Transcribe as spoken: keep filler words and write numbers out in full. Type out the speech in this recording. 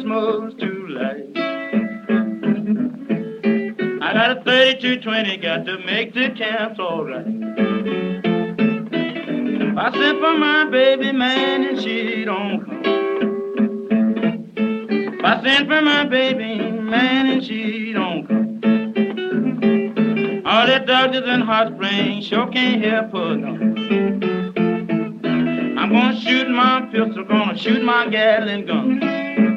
Christmas too late. I got a thirty-two twenty, got to make the camps all right. I sent for my baby, man, and she don't come. I sent for my baby, man, and she don't come. All the doctors in Hot Springs sure can't help her, no. I'm gonna shoot my pistol, gonna shoot my Gatling gun.